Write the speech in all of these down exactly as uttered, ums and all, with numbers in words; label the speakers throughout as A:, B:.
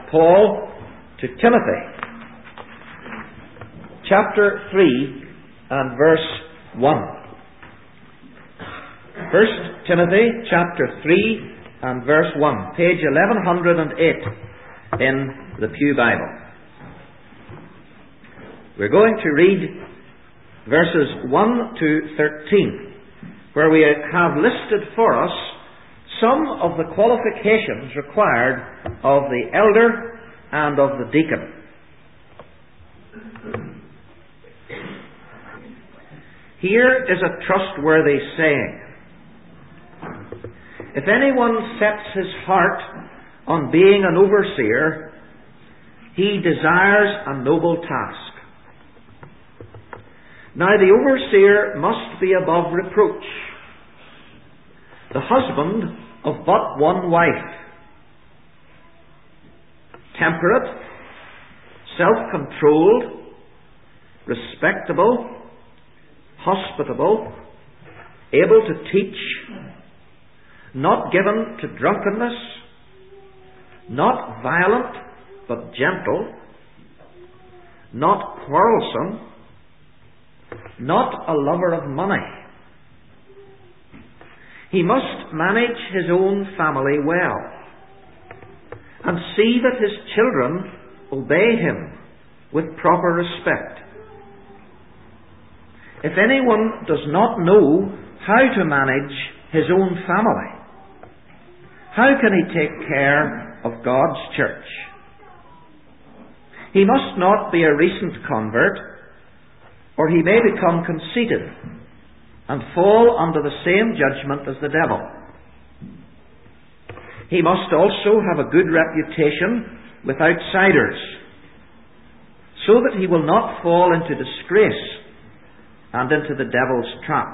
A: Paul to Timothy, chapter three and verse one. First Timothy, chapter three and verse one, page eleven oh eight in the Pew Bible. We're going to read verses one to thirteen, where we have listed for us some of the qualifications required of the elder and of the deacon. Here is a trustworthy saying: if anyone sets his heart on being an overseer, he desires a noble task. Now the overseer must be above reproach, the husband of but one wife, temperate, self-controlled, respectable, hospitable, able to teach, not given to drunkenness, not violent but gentle, not quarrelsome, not a lover of money. He must manage his own family well and see that his children obey him with proper respect. If anyone does not know how to manage his own family, how can he take care of God's church? He must not be a recent convert, or he may become conceited and fall under the same judgment as the devil. He must also have a good reputation with outsiders, so that he will not fall into disgrace and into the devil's trap.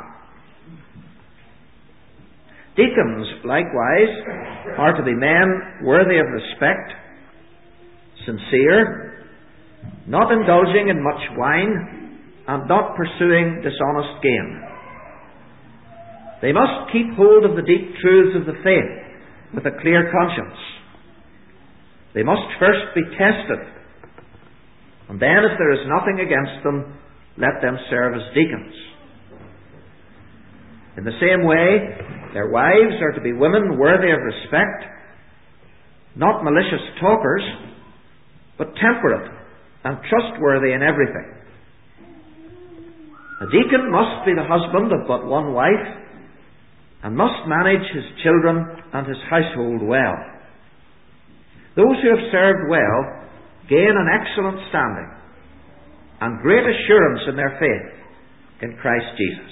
A: Deacons, likewise, are to be men worthy of respect, sincere, not indulging in much wine, and not pursuing dishonest gain. They must keep hold of the deep truths of the faith with a clear conscience. They must first be tested, and then, if there is nothing against them, let them serve as deacons. In the same way, their wives are to be women worthy of respect, not malicious talkers, but temperate and trustworthy in everything. A deacon must be the husband of but one wife, and must manage his children and his household well. Those who have served well gain an excellent standing and great assurance in their faith in Christ Jesus.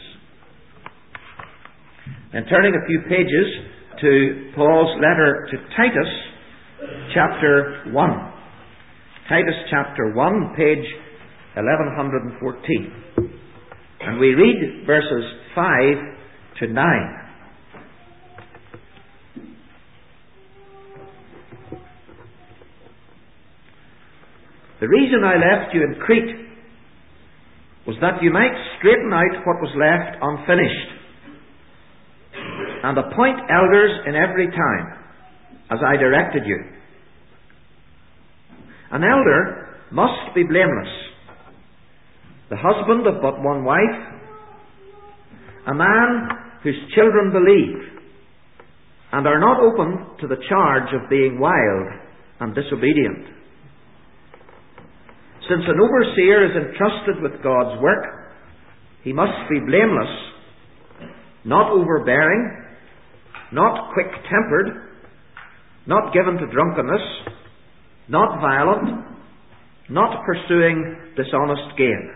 A: And turning a few pages to Paul's letter to Titus, chapter one. Titus chapter one, page eleven fourteen. And we read verses five to nine. The reason I left you in Crete was that you might straighten out what was left unfinished, and appoint elders in every time, as I directed you. An elder must be blameless, the husband of but one wife, a man whose children believe, and are not open to the charge of being wild and disobedient. Since an overseer is entrusted with God's work, he must be blameless, not overbearing, not quick-tempered, not given to drunkenness, not violent, not pursuing dishonest gain.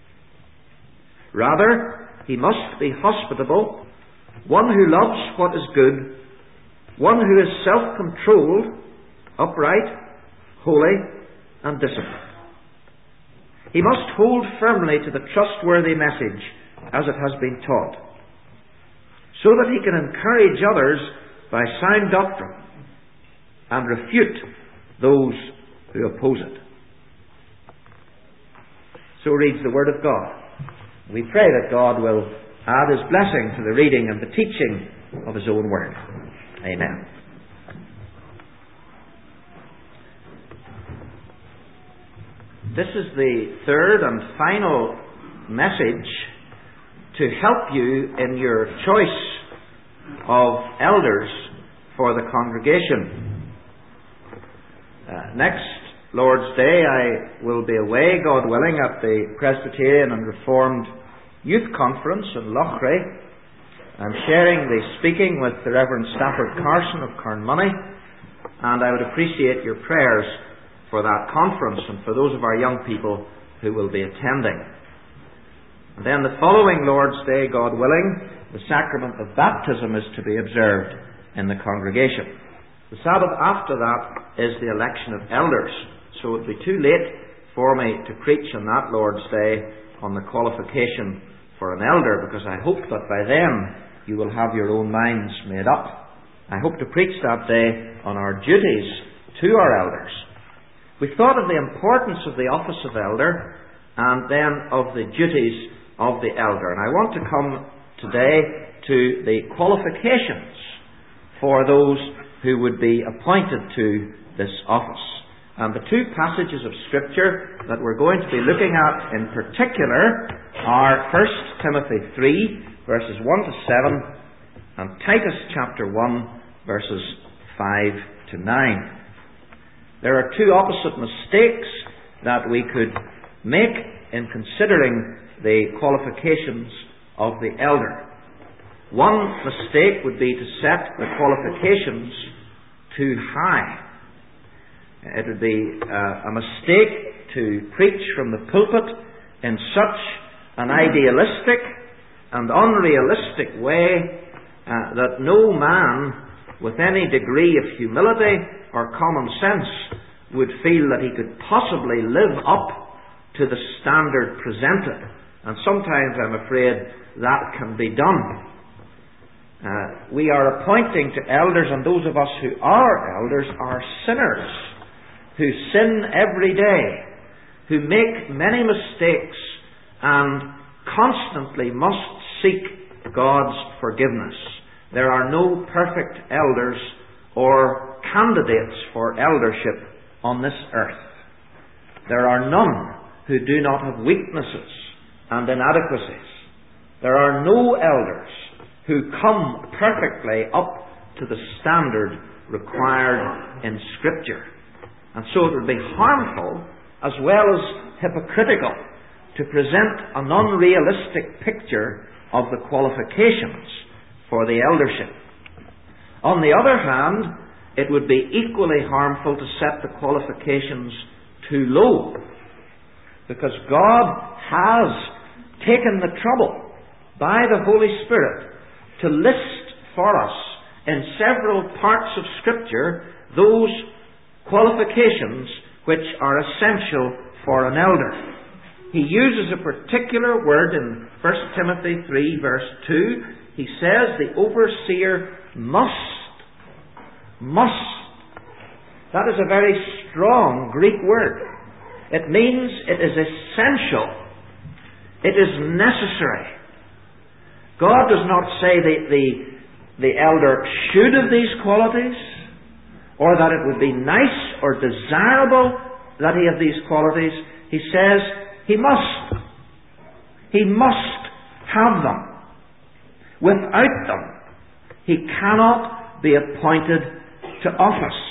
A: Rather, he must be hospitable, one who loves what is good, one who is self-controlled, upright, holy, and disciplined. He must hold firmly to the trustworthy message as it has been taught, so that he can encourage others by sound doctrine and refute those who oppose it. So reads the Word of God. We pray that God will add His blessing to the reading and the teaching of His own Word. Amen. This is the third and final message to help you in your choice of elders for the congregation. Uh, next Lord's Day I will be away, God willing, at the Presbyterian and Reformed Youth Conference in Loughrea. I'm sharing the speaking with the Reverend Stafford Carson of Carnmoney, and I would appreciate your prayers for that conference and for those of our young people who will be attending. And then the following Lord's Day, God willing, the sacrament of baptism is to be observed in the congregation. The Sabbath after that is the election of elders, so it would be too late for me to preach on that Lord's Day on the qualification for an elder, because I hope that by then you will have your own minds made up. I hope to preach that day on our duties to our elders. We thought of the importance of the office of elder and then of the duties of the elder. And I want to come today to the qualifications for those who would be appointed to this office. And the two passages of Scripture that we're going to be looking at in particular are First Timothy three, verses one to seven, and Titus chapter one, verses five to nine. There are two opposite mistakes that we could make in considering the qualifications of the elder. One mistake would be to set the qualifications too high. It would be uh, a mistake to preach from the pulpit in such an idealistic and unrealistic way uh, that no man with any degree of humility or common sense would feel that he could possibly live up to the standard presented. And sometimes I'm afraid that can be done. Uh, we are appointing to elders, and those of us who are elders are sinners who sin every day, who make many mistakes and constantly must seek God's forgiveness. There are no perfect elders or candidates for eldership on this earth. There are none who do not have weaknesses and inadequacies. There are no elders who come perfectly up to the standard required in Scripture. And so it would be harmful as well as hypocritical to present an unrealistic picture of the qualifications for the eldership. On the other hand, it would be equally harmful to set the qualifications too low, because God has taken the trouble by the Holy Spirit to list for us in several parts of Scripture those qualifications which are essential for an elder. He uses a particular word in First Timothy three verse two. He says the overseer must. Must. That is a very strong Greek word. It means it is essential. It is necessary. God does not say the, the, the elder should have these qualities, or that it would be nice or desirable that he have these qualities. He says he must. He must have them. Without them, he cannot be appointed to office.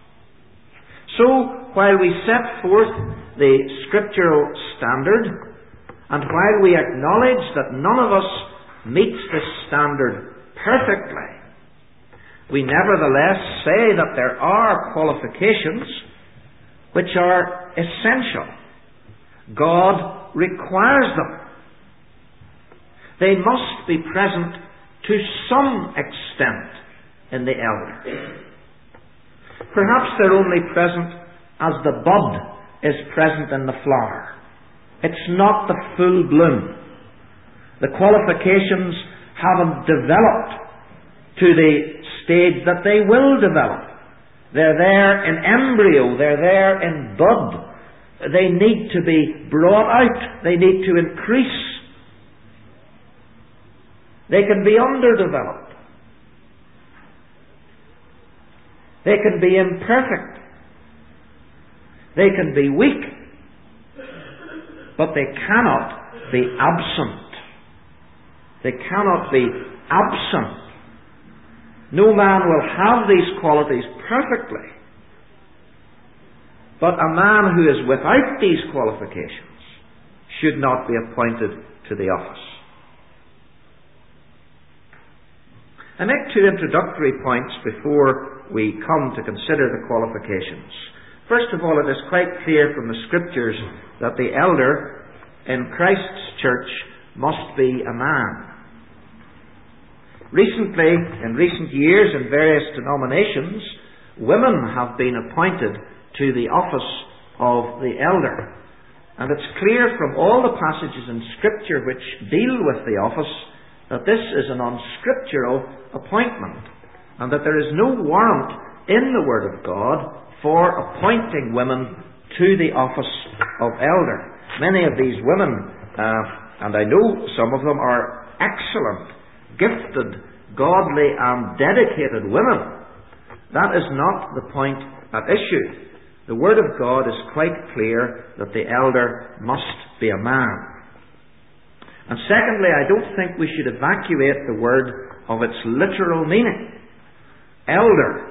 A: So, while we set forth the scriptural standard, and while we acknowledge that none of us meets this standard perfectly, we nevertheless say that there are qualifications which are essential. God requires them. They must be present to some extent in the elder. Perhaps they're only present as the bud is present in the flower. It's not the full bloom. The qualifications haven't developed to the stage that they will develop. They're there in embryo. They're there in bud. They need to be brought out. They need to increase. They can be underdeveloped. They can be imperfect. They can be weak. but they cannot be absent. They cannot be absent. No man will have these qualities perfectly. But a man who is without these qualifications should not be appointed to the office. I make two introductory points before we come to consider the qualifications. First of all, it is quite clear from the Scriptures that the elder in Christ's church must be a man. Recently, in recent years, in various denominations, women have been appointed to the office of the elder. And it's clear from all the passages in Scripture which deal with the office that this is an unscriptural appointment, and that there is no warrant in the Word of God for appointing women to the office of elder. Many of these women, uh, and I know some of them, are excellent, gifted, godly and dedicated women. That is not the point at issue. The Word of God is quite clear that the elder must be a man. And secondly, I don't think we should evacuate the word of its literal meaning. Elder.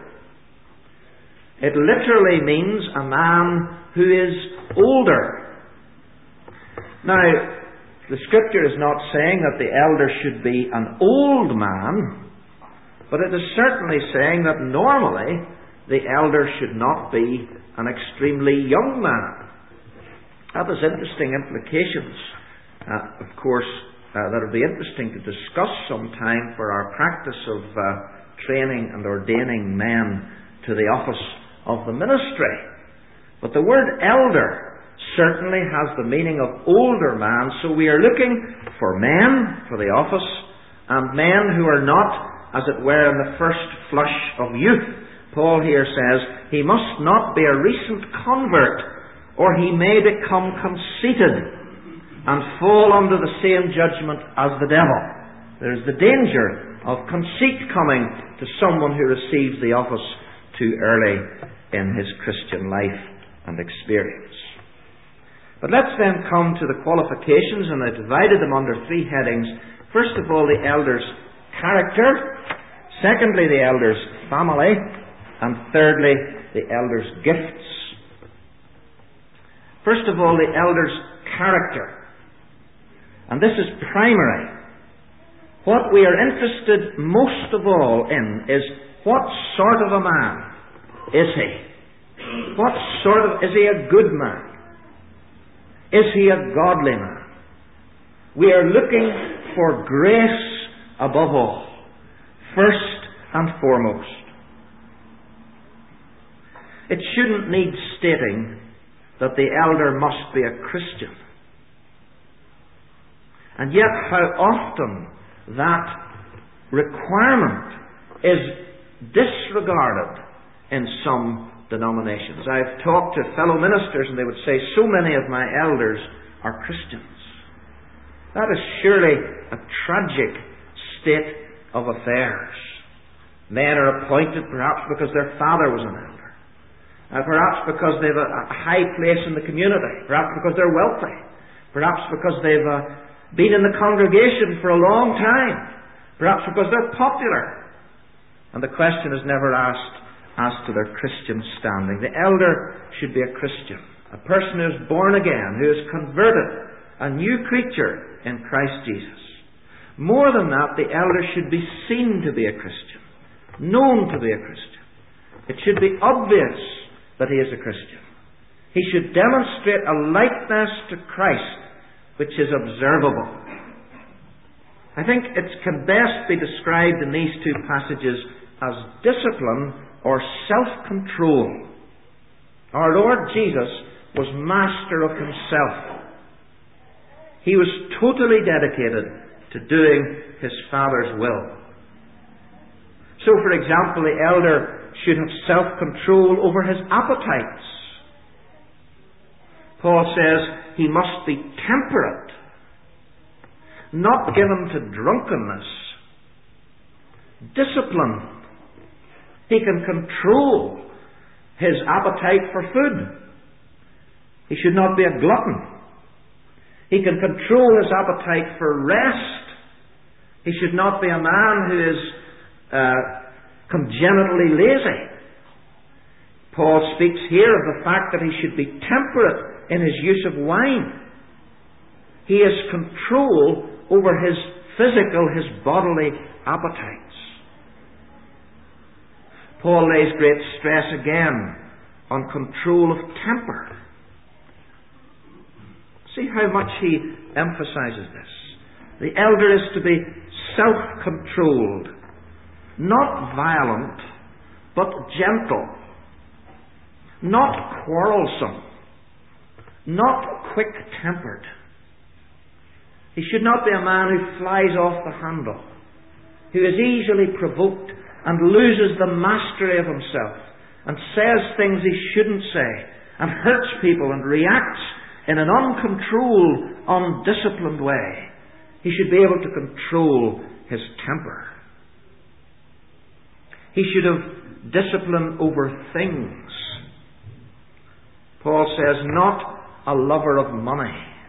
A: It literally means a man who is older. Now, the Scripture is not saying that the elder should be an old man, but it is certainly saying that normally the elder should not be an extremely young man. That has interesting implications. Uh, of course, uh, that will be interesting to discuss sometime for our practice of uh, training and ordaining men to the office of the ministry. But the word elder certainly has the meaning of older man, so we are looking for men for the office, and men who are not, as it were, in the first flush of youth. Paul here says, he must not be a recent convert, or he may become conceited and fall under the same judgment as the devil. There is the danger of conceit coming to someone who receives the office too early in his Christian life and experience. But let's then come to the qualifications, and I divided them under three headings. First of all, the elder's character. Secondly, the elder's family. And thirdly, the elder's gifts. First of all, the elder's character. And this is primary. What we are interested most of all in is what sort of a man is he? What sort of, is he a good man? Is he a godly man? We are looking for grace above all, first and foremost. It shouldn't need stating that the elder must be a Christian. And yet how often that requirement is disregarded in some denominations. I've talked to fellow ministers and they would say, so many of my elders are Christians. That is surely a tragic state of affairs. Men are appointed perhaps because their father was an elder. Uh, perhaps because they have a, a high place in the community. Perhaps because they're wealthy. Perhaps because they've uh, been in the congregation for a long time. Perhaps because they're popular. And the question is never asked as to their Christian standing. The elder should be a Christian. A person who is born again, who is converted, a new creature in Christ Jesus. More than that, the elder should be seen to be a Christian. Known to be a Christian. It should be obvious that he is a Christian. He should demonstrate a likeness to Christ which is observable. I think it can best be described in these two passages as discipline or self-control. Our Lord Jesus was master of himself. He was totally dedicated to doing his Father's will. So, for example, the elder should have self-control over his appetites. Paul says he must be temperate, not given to drunkenness, disciplined. He can control his appetite for food. He should not be a glutton. He can control his appetite for rest. He should not be a man who is uh, congenitally lazy. Paul speaks here of the fact that he should be temperate in his use of wine. He has control over his physical, his bodily appetites. Paul lays great stress again on control of temper. See how much he emphasizes this. The elder is to be self-controlled, not violent, but gentle, not quarrelsome, not quick-tempered. He should not be a man who flies off the handle, who is easily provoked and loses the mastery of himself and says things he shouldn't say and hurts people and reacts in an uncontrolled, undisciplined way. He should be able to control his temper. He should have discipline over things. Paul says, not a lover of money,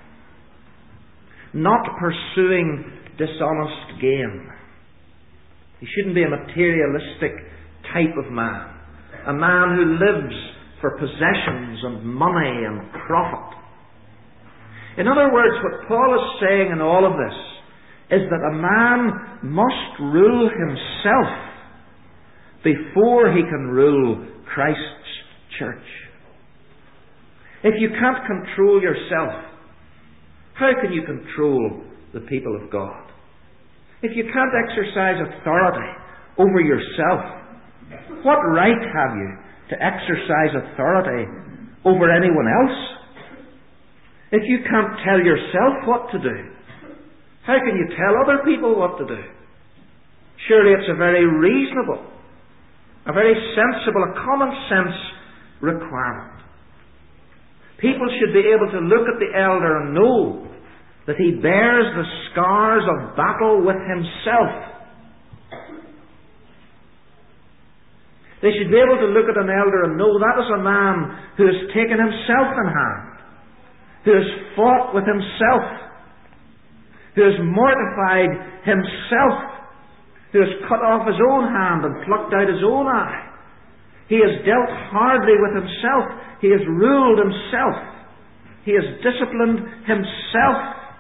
A: not pursuing dishonest gain. He shouldn't be a materialistic type of man, a man who lives for possessions and money and profit. In other words, what Paul is saying in all of this is that a man must rule himself before he can rule Christ's church. If you can't control yourself, how can you control the people of God? If you can't exercise authority over yourself, what right have you to exercise authority over anyone else? If you can't tell yourself what to do, how can you tell other people what to do? Surely it's a very reasonable, a very sensible, a common sense requirement. People should be able to look at the elder and know that he bears the scars of battle with himself. They should be able to look at an elder and know that is a man who has taken himself in hand, who has fought with himself, who has mortified himself, who has cut off his own hand and plucked out his own eye. He has dealt hardly with himself. He has ruled himself. He has disciplined himself.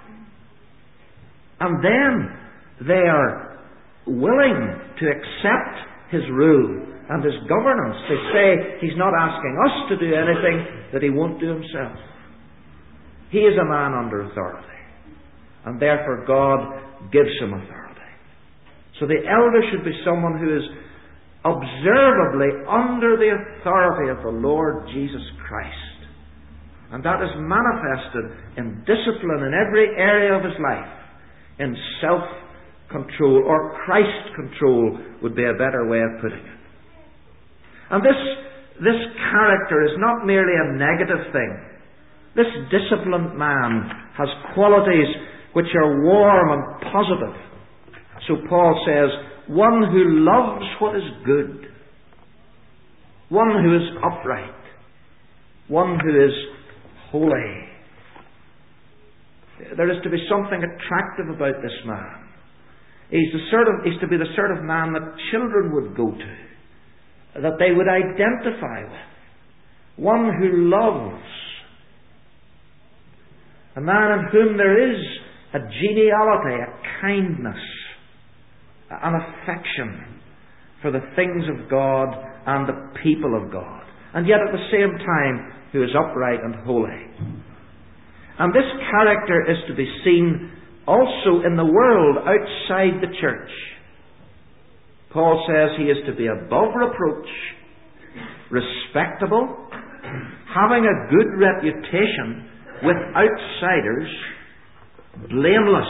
A: And then they are willing to accept his rule and his governance. They say he's not asking us to do anything that he won't do himself. He is a man under authority, and therefore God gives him authority. So the elder should be someone who is observably under the authority of the Lord Jesus Christ. And that is manifested in discipline in every area of his life, in self-control, or Christ-control would be a better way of putting it. And this, this character is not merely a negative thing. This disciplined man has qualities which are warm and positive. So Paul says, one who loves what is good, one who is upright, one who is holy. There is to be something attractive about this man. He's, the sort of, he's to be the sort of man that children would go to, that they would identify with. One who loves. A man in whom there is a geniality, a kindness, an affection for the things of God and the people of God. And yet at the same time, who is upright and holy. And this character is to be seen also in the world outside the church. Paul says he is to be above reproach, respectable, having a good reputation with outsiders, blameless.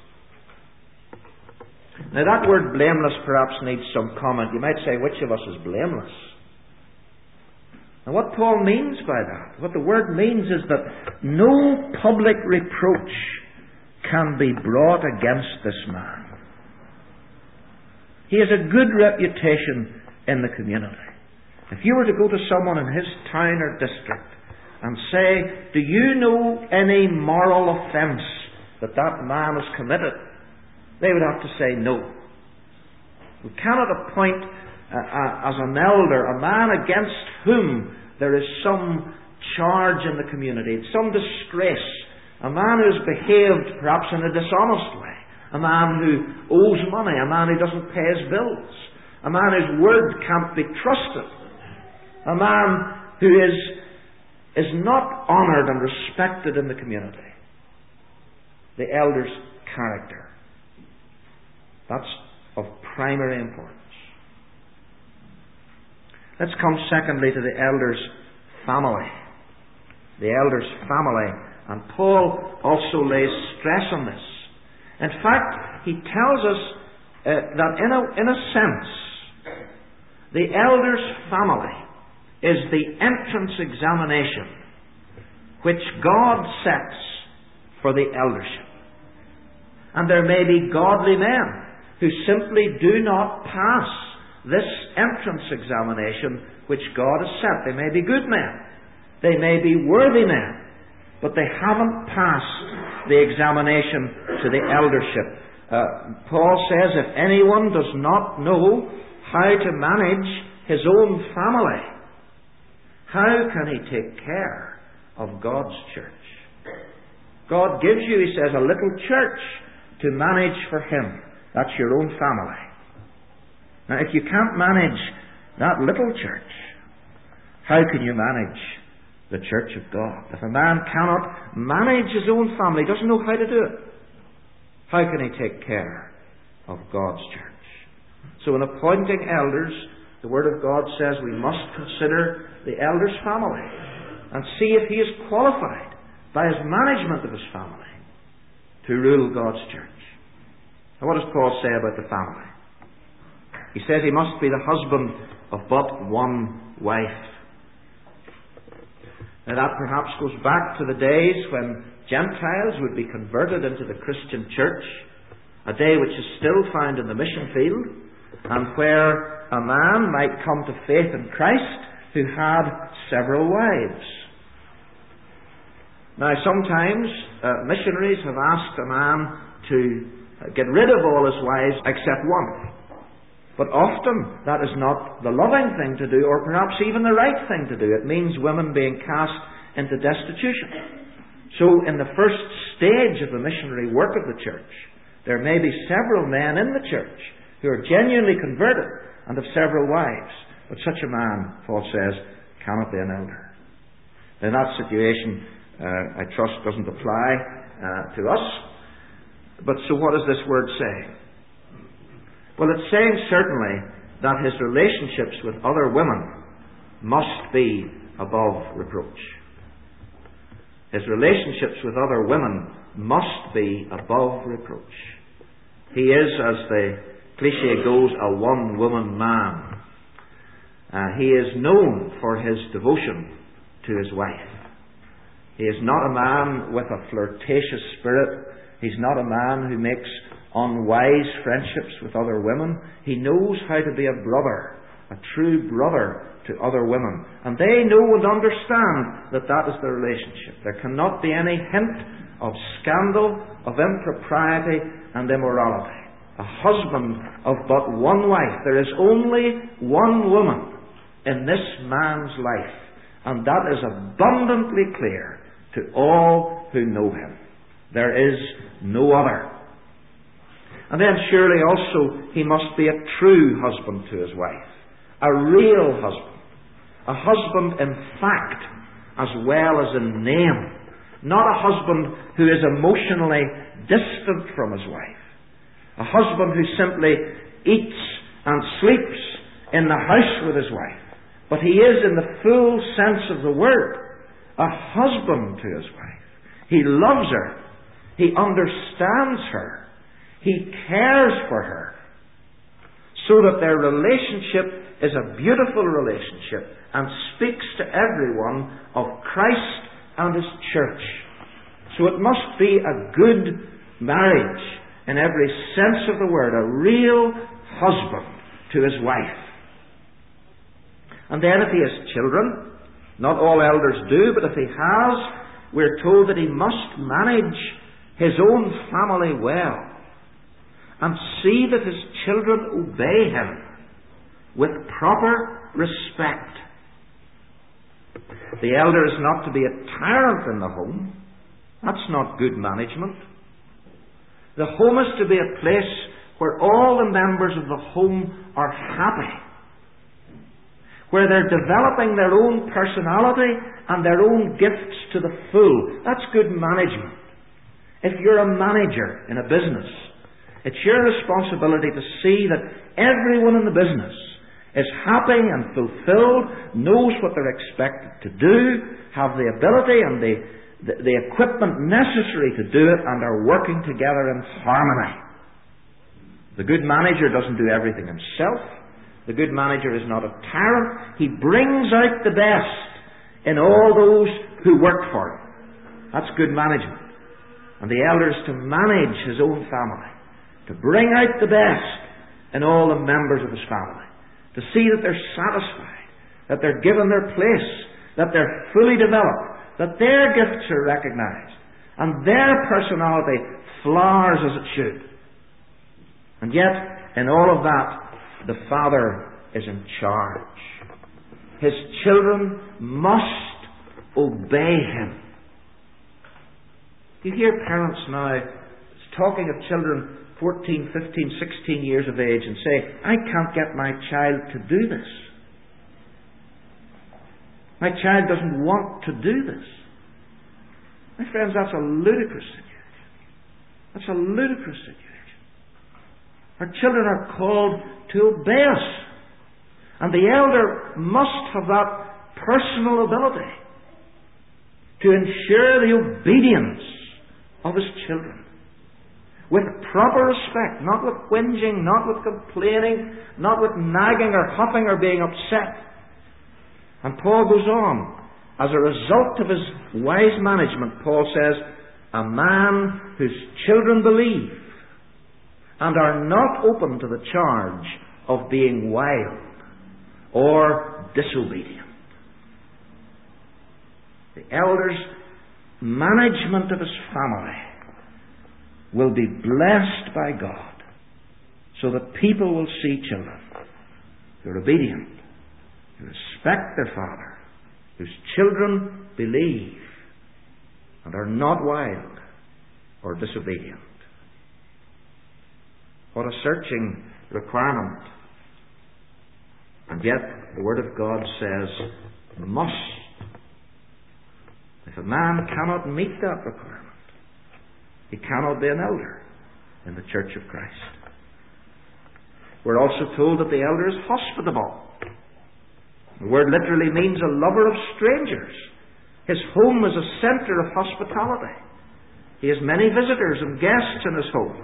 A: Now that word blameless perhaps needs some comment. You might say, which of us is blameless? And what Paul means by that, what the word means is that no public reproach can be brought against this man. He has a good reputation in the community. If you were to go to someone in his town or district and say, do you know any moral offence that that man has committed? They would have to say no. We cannot appoint uh, uh, as an elder a man against whom there is some charge in the community, some disgrace, a man who has behaved perhaps in a dishonest way, a man who owes money, a man who doesn't pay his bills, a man whose word can't be trusted, a man who is, is not honoured and respected in the community. The elder's character. That's of primary importance. Let's come secondly to the elder's family. The elder's family. And Paul also lays stress on this. In fact, he tells us uh, that in a, in a sense, the elder's family is the entrance examination which God sets for the eldership. And there may be godly men who simply do not pass this entrance examination which God has set. They may be good men. They may be worthy men. But they haven't passed the examination to the eldership. Uh, Paul says if anyone does not know how to manage his own family, how can he take care of God's church? God gives you, he says, a little church to manage for him. That's your own family. Now, if you can't manage that little church, how can you manage the church of God? If a man cannot manage his own family, doesn't know how to do it, how can he take care of God's church? So in appointing elders, the Word of God says we must consider the elder's family and see if he is qualified by his management of his family to rule God's church. Now, what does Paul say about the family? He says he must be the husband of but one wife. Now that perhaps goes back to the days when Gentiles would be converted into the Christian church, a day which is still found in the mission field, and where a man might come to faith in Christ who had several wives. Now sometimes uh, missionaries have asked a man to get rid of all his wives except one. But often that is not the loving thing to do, or perhaps even the right thing to do. It means women being cast into destitution. So in the first stage of the missionary work of the church, there may be several men in the church who are genuinely converted and have several wives. But such a man, Paul says, cannot be an elder. In that situation, uh, I trust doesn't apply uh, to us. But so what does this word say? Well, it's saying certainly that his relationships with other women must be above reproach. His relationships with other women must be above reproach. He is, as the cliche goes, a one-woman man. Uh, he is known for his devotion to his wife. He is not a man with a flirtatious spirit. He's not a man who makes unwise friendships with other women. He knows how to be a brother, a true brother to other women. And they know and understand that that is the relationship. There cannot be any hint of scandal, of impropriety and immorality. A husband of but one wife. There is only one woman in this man's life, and that is abundantly clear to all who know him. There is no other. And then surely also he must be a true husband to his wife. A real husband. A husband in fact as well as in name. Not a husband who is emotionally distant from his wife. A husband who simply eats and sleeps in the house with his wife. But he is, in the full sense of the word, a husband to his wife. He loves her. He understands her. He cares for her. So that their relationship is a beautiful relationship and speaks to everyone of Christ and His church. So it must be a good marriage in every sense of the word, a real husband to his wife. And then if he has children, Not all elders do, but if he has, we're told that he must manage his own family well and see that his children obey him with proper respect. The elder is not to be a tyrant in the home. That's not good management. The home is to be a place where all the members of the home are happy, where they're developing their own personality and their own gifts to the full. That's good management. If you're a manager in a business, it's your responsibility to see that everyone in the business is happy and fulfilled, knows what they're expected to do, have the ability and the, the, the equipment necessary to do it, and are working together in harmony. The good manager doesn't do everything himself. The good manager is not a tyrant. He brings out the best in all those who work for him. That's good management. And the elder is to manage his own family, to bring out the best in all the members of his family, to see that they're satisfied, that they're given their place, that they're fully developed, that their gifts are recognized, and their personality flowers as it should. And yet, in all of that, the Father is in charge. His children must obey him. You hear parents now talking of children fourteen, fifteen, sixteen years of age and say, I can't get my child to do this. My child doesn't want to do this. My friends, that's a ludicrous situation. That's a ludicrous situation. Our children are called to obey us. And the elder must have that personal ability to ensure the obedience of his children with proper respect, not with whinging, not with complaining, not with nagging or huffing or being upset. And Paul goes on, as a result of his wise management, Paul says, a man whose children believe and are not open to the charge of being wild or disobedient. The elder's management of his family will be blessed by God, so that people will see children who are obedient, who respect their father, whose children believe and are not wild or disobedient. What a searching requirement. And yet, the Word of God says, must. If a man cannot meet that requirement, he cannot be an elder in the Church of Christ. We're also told that the elder is hospitable. The word literally means a lover of strangers. His home is a centre of hospitality. He has many visitors and guests in his home.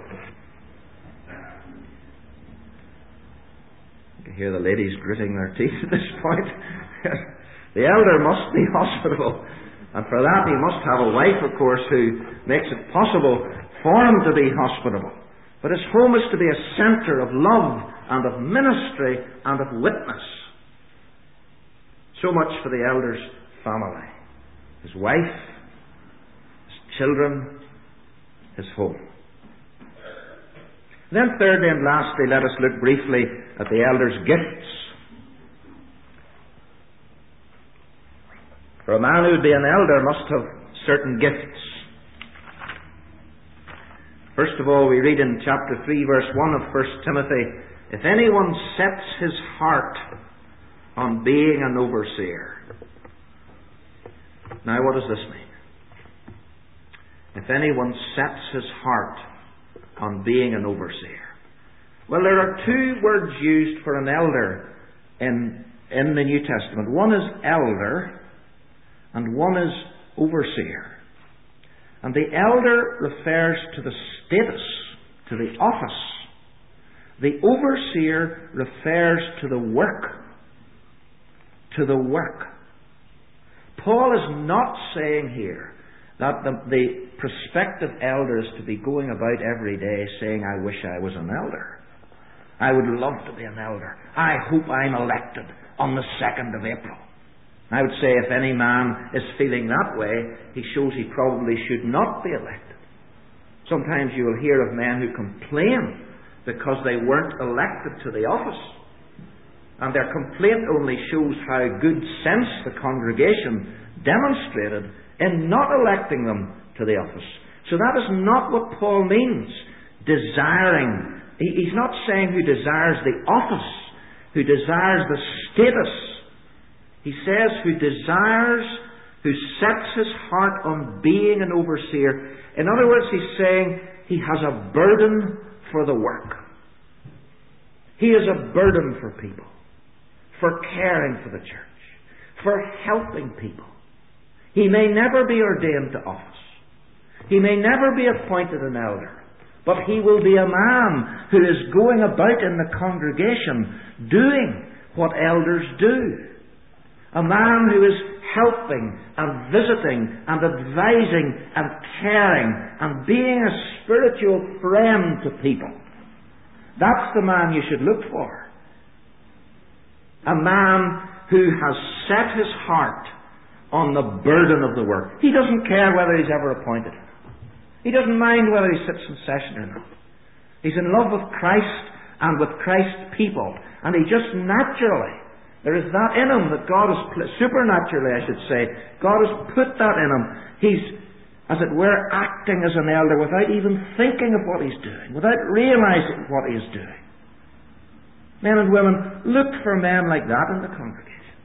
A: You can hear the ladies gritting their teeth at this point. The elder must be hospitable. And for that he must have a wife, of course, who makes it possible for him to be hospitable. But his home is to be a centre of love and of ministry and of witness. So much for the elder's family. His wife, his children, his home. Then thirdly and lastly, let us look briefly at the elder's gifts. For a man who would be an elder must have certain gifts. First of all, we read in chapter three, verse one of First Timothy, if anyone sets his heart on being an overseer. Now, what does this mean? If anyone sets his heart on being an overseer. Well, there are two words used for an elder in, in the New Testament. One is elder, and one is overseer. And the elder refers to the status, to the office. The overseer refers to the work. To the work. Paul is not saying here that the, the prospective elder is to be going about every day saying, I wish I was an elder. I would love to be an elder. I hope I'm elected on the second of April. I would say if any man is feeling that way, he shows he probably should not be elected. Sometimes you will hear of men who complain because they weren't elected to the office. And their complaint only shows how good sense the congregation demonstrated in not electing them to the office. So that is not what Paul means, desiring. He's not saying who desires the office, who desires the status. He says who desires, who sets his heart on being an overseer. In other words, he's saying he has a burden for the work. He has a burden for people, for caring for the church, for helping people. He may never be ordained to office. He may never be appointed an elder. But he will be a man who is going about in the congregation doing what elders do. A man who is helping and visiting and advising and caring and being a spiritual friend to people. That's the man you should look for. A man who has set his heart on the burden of the work. He doesn't care whether he's ever appointed. He doesn't mind whether he sits in session or not. He's in love with Christ and with Christ's people. And he just naturally, there is that in him that God has, supernaturally I should say, God has put that in him. He's, as it were, acting as an elder without even thinking of what he's doing, without realizing what he is doing. Men and women, look for men like that in the congregation.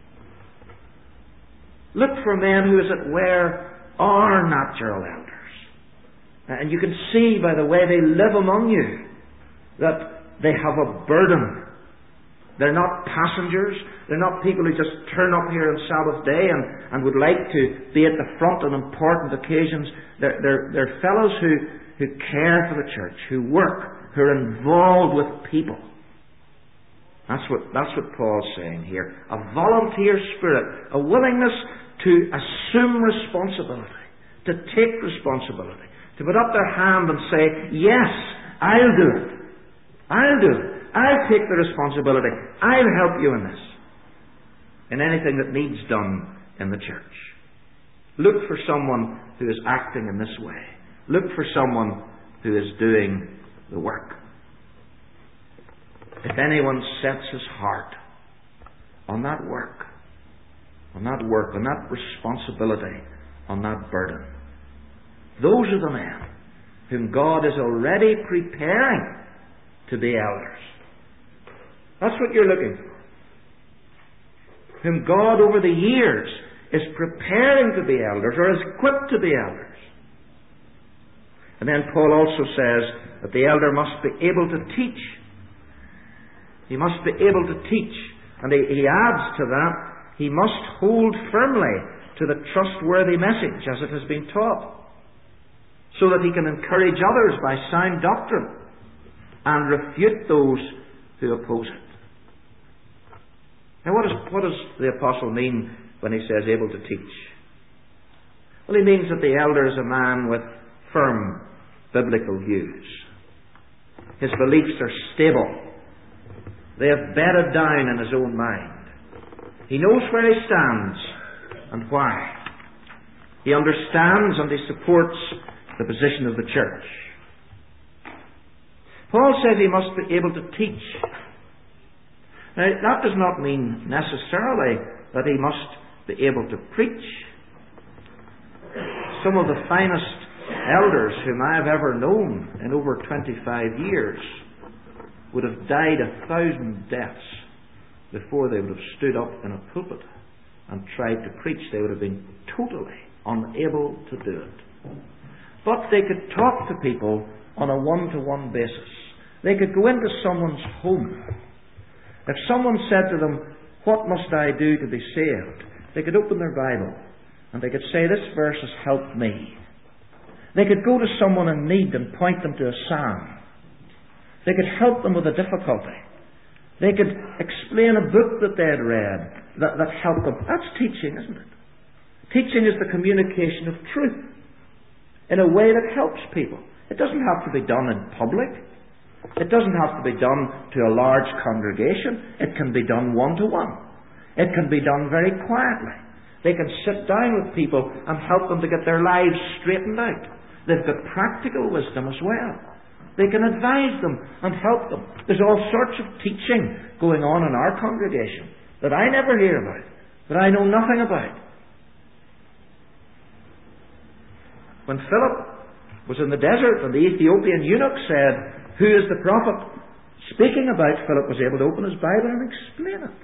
A: Look for men who, as it were, are natural elders. And you can see by the way they live among you that they have a burden. They're not passengers. They're not people who just turn up here on Sabbath day and, and would like to be at the front on important occasions. They're, they're, they're fellows who, who care for the church, who work, who are involved with people. That's what, that's what Paul's saying here. A volunteer spirit, a willingness to assume responsibility, to take responsibility. To put up their hand and say, yes, I'll do it. I'll do it. I'll take the responsibility. I'll help you in this. In anything that needs done in the church. Look for someone who is acting in this way. Look for someone who is doing the work. If anyone sets his heart on that work, on that work, on that responsibility, on that burden, those are the men whom God is already preparing to be elders. That's what you're looking for. Whom God over the years is preparing to be elders or is equipped to be elders. And then Paul also says that the elder must be able to teach. He must be able to teach. And he, he adds to that, he must hold firmly to the trustworthy message as it has been taught, so that he can encourage others by sound doctrine and refute those who oppose it. Now what, is, what does the apostle mean when he says able to teach? Well, he means that the elder is a man with firm biblical views. His beliefs are stable. They have bedded down in his own mind. He knows where he stands and why. He understands and he supports the position of the church. Paul says he must be able to teach. Now, that does not mean necessarily that he must be able to preach. Some of the finest elders whom I have ever known in over twenty-five years would have died a thousand deaths before they would have stood up in a pulpit and tried to preach. They would have been totally unable to do it. But they could talk to people on a one-to-one basis. They could go into someone's home. If someone said to them, "What must I do to be saved?" they could open their Bible and they could say, "This verse has helped me." They could go to someone in need and point them to a psalm. They could help them with a difficulty. They could explain a book that they had read that, that helped them. That's teaching, isn't it? Teaching is the communication of truth in a way that helps people. It doesn't have to be done in public. It doesn't have to be done to a large congregation. It can be done one-to-one. It can be done very quietly. They can sit down with people and help them to get their lives straightened out. They've got practical wisdom as well. They can advise them and help them. There's all sorts of teaching going on in our congregation that I never hear about, that I know nothing about. When Philip was in the desert and the Ethiopian eunuch said, "Who is the prophet?" speaking about, Philip was able to open his Bible and explain it.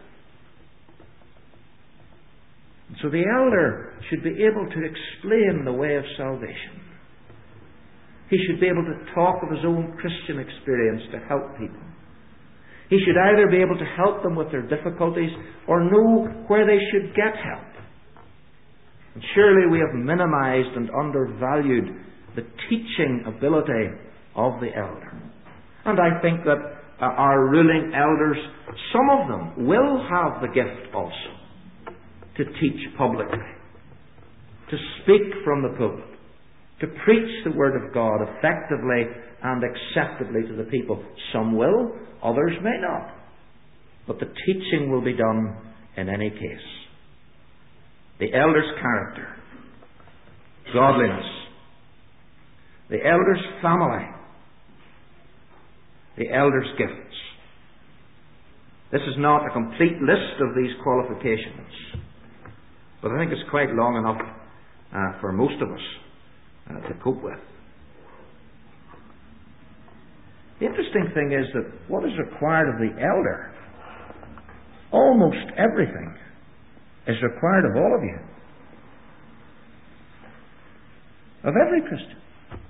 A: And so the elder should be able to explain the way of salvation. He should be able to talk of his own Christian experience to help people. He should either be able to help them with their difficulties or know where they should get help. And surely we have minimized and undervalued the teaching ability of the elder. And I think that uh, our ruling elders, some of them will have the gift also to teach publicly, to speak from the pulpit, to preach the Word of God effectively and acceptably to the people. Some will, others may not. But the teaching will be done in any case. The elder's character, godliness, the elder's family, the elder's gifts. This is not a complete list of these qualifications, but I think it's quite long enough uh, for most of us uh, to cope with. The interesting thing is that what is required of the elder, almost everything is required of all of you. Of every Christian.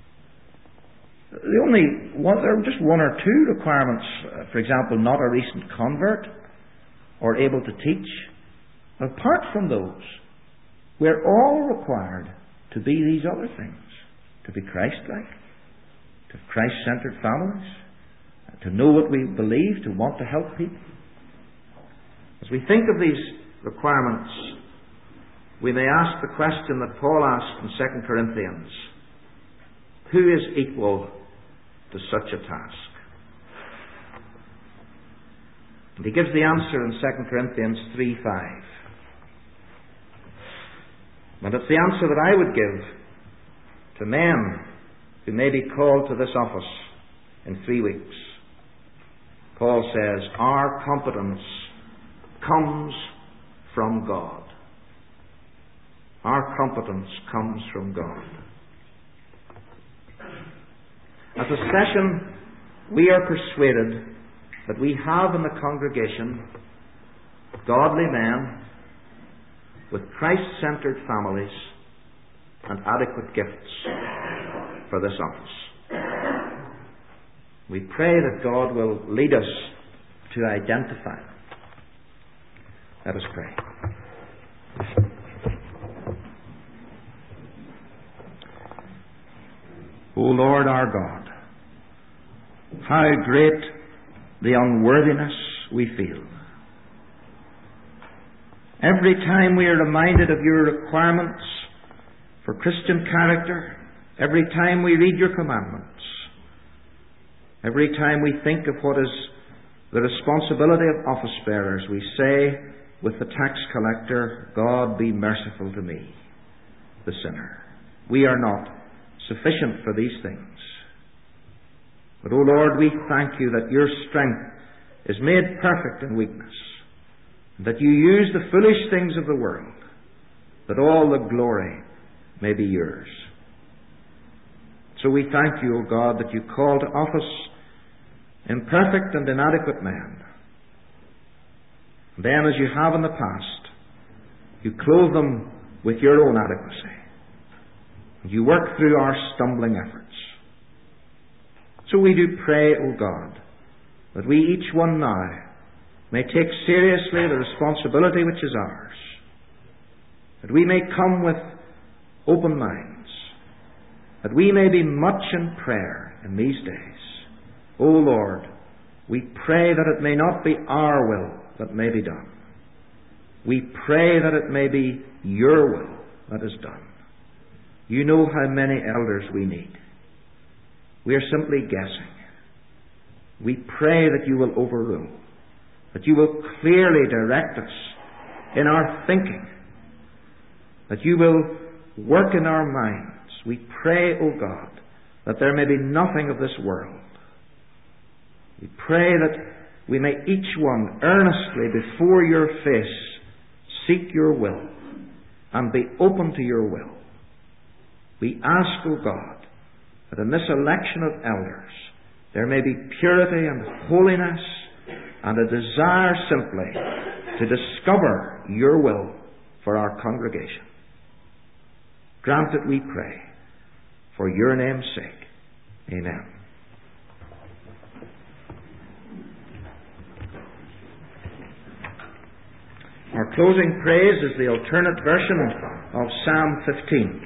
A: The only one, there are just one or two requirements, uh, for example, not a recent convert or able to teach. Apart from those, we're all required to be these other things. To be Christ-like, to have Christ-centered families, to know what we believe, to want to help people. As we think of these requirements, we may ask the question that Paul asked in Second Corinthians: who is equal to such a task? And he gives the answer in Second Corinthians three five. And it's the answer that I would give to men who may be called to this office in three weeks. Paul says, our competence comes from God. Our competence comes from God. As a session, we are persuaded that we have in the congregation godly men with Christ-centered families and adequate gifts for this office. We pray that God will lead us to identify them. Let us pray. O Lord our God, how great the unworthiness we feel. Every time we are reminded of your requirements for Christian character, every time we read your commandments, every time we think of what is the responsibility of office bearers, we say with the tax collector, God be merciful to me, the sinner. We are not sufficient for these things. But, O Lord, we thank you that your strength is made perfect in weakness, that you use the foolish things of the world, that all the glory may be yours. So we thank you, O God, that you call to office imperfect and inadequate men. Then, as you have in the past, you clothe them with your own adequacy. You work through our stumbling efforts. So we do pray, O God, that we each one now may take seriously the responsibility which is ours, that we may come with open minds, that we may be much in prayer in these days. O Lord, we pray that it may not be our will that may be done. We pray that it may be your will that is done. You know how many elders we need. We are simply guessing. We pray that you will overrule, that you will clearly direct us in our thinking, that you will work in our minds. We pray, O God, that there may be nothing of this world. We pray that we may each one earnestly before your face seek your will and be open to your will. We ask, O God, that in this election of elders there may be purity and holiness and a desire simply to discover your will for our congregation. Grant it, we pray, for your name's sake. Amen. Our closing praise is the alternate version of Psalm fifteen.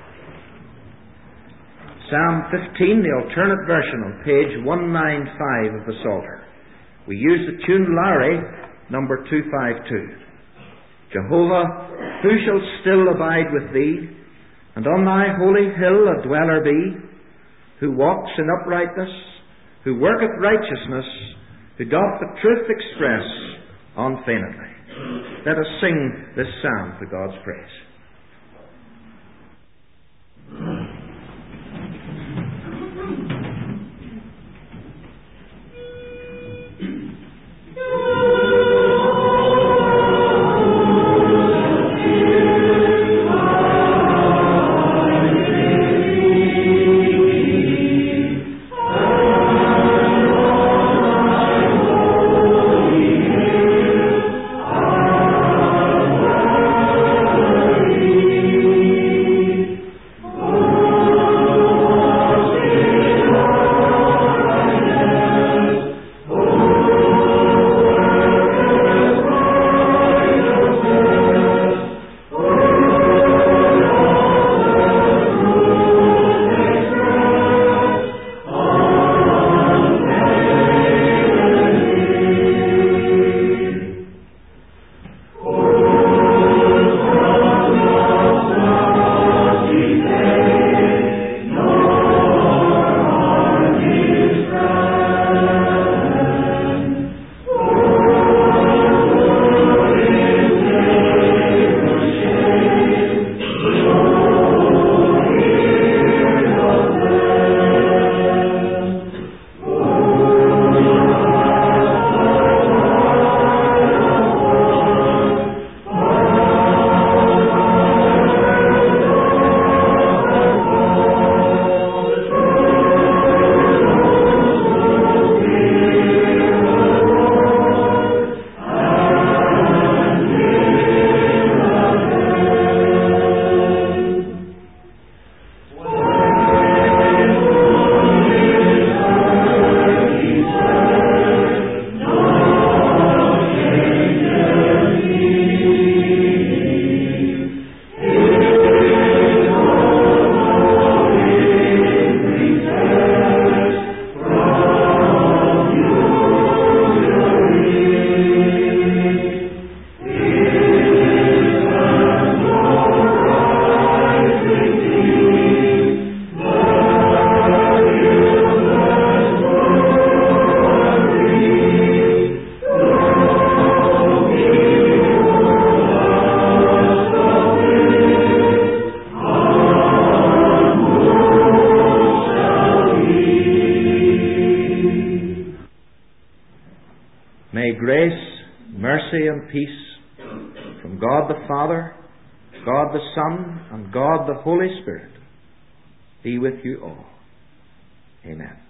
A: Psalm fifteen, the alternate version, on page one ninety-five of the Psalter. We use the tune Lowry, number two fifty-two. Jehovah, who shall still abide with thee, and on thy holy hill a dweller be, who walks in uprightness, who worketh righteousness, who doth the truth express unfeignedly. Let us sing this psalm to God's praise. And peace from God the Father, God the Son, and God the Holy Spirit be with you all. Amen.